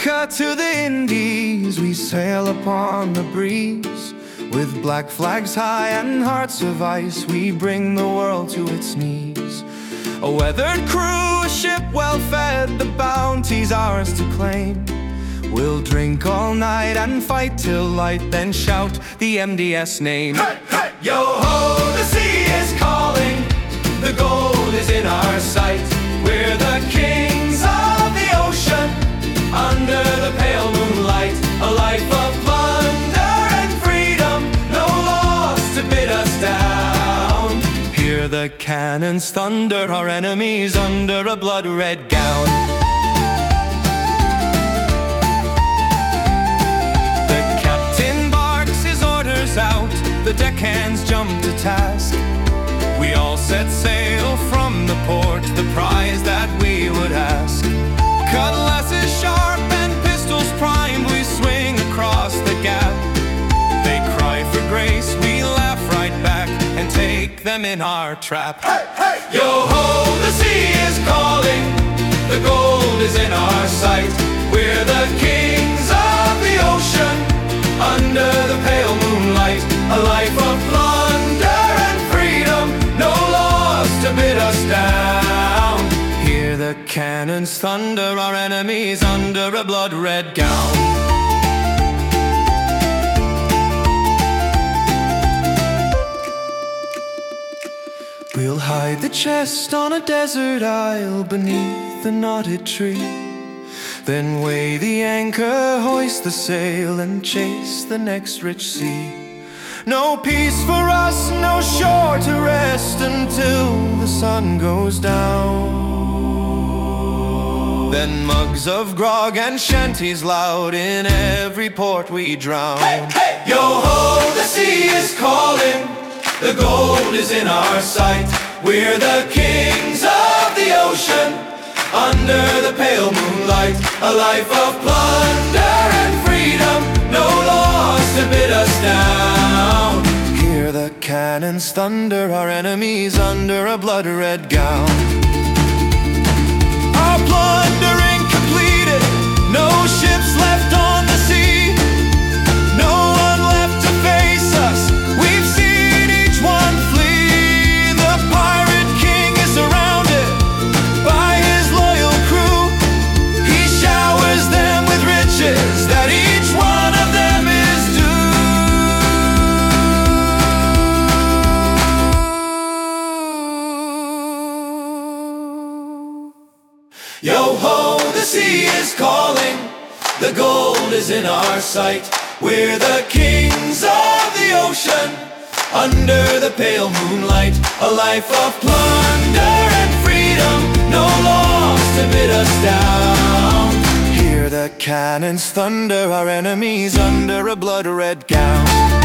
America to the Indies, we sail upon the breeze. With black flags high and hearts of ice, we bring the world to its knees. A weathered crew, a ship well fed, the bounty's ours to claim. We'll drink all night and fight till light, then shout the MDS name. Hey, hey! Yo-ho, the sea is calling, the gold is in our sight. We're the kings of the ocean, under the pale moonlight. A life of plunder and freedom, no laws to bid us down. Hear the cannons thunder, our enemies under a blood-red gown. The captain barks his orders out, the deckhands jump to task. We all set sail from the port, the prize that we would ask. Cutlasses sharp and pistols primed, we swing across the gap. They cry for grace, we laugh right back and take them in our trap. Hey, hey! Yo-ho, the sea is calling, the gold is in our sight. We're the kings of the ocean, under the pale moonlight. A life of plunder and freedom, no laws to bid us down. Hear the cannons thunder, our enemies under a blood-red gown. We'll hide the chest on a desert isle beneath the knotted tree. Then weigh the anchor, hoist the sail, and chase the next rich sea. No peace for us, no shore to rest until the sun goes down. Then mugs of grog and shanties loud, in every port we drown. Hey, hey! Yo-ho, the sea is calling, the gold is in our sight. We're the kings of the ocean, under the pale moonlight. A life of plunder and freedom, no laws to bid us down. Hear the cannons thunder, our enemies under a blood-red gown. Our plundering completed, no ships left on the sea, no one left to face us, we've seen each one flee. The pirate king is surrounded by his loyal crew. He showers them with riches that each one of them is due. Yo-ho, the sea is calling, the gold is in our sight. We're the kings of the ocean, under the pale moonlight. A life of plunder and freedom, no laws to bid us down. Hear the cannons thunder, our enemies under a blood-red gown.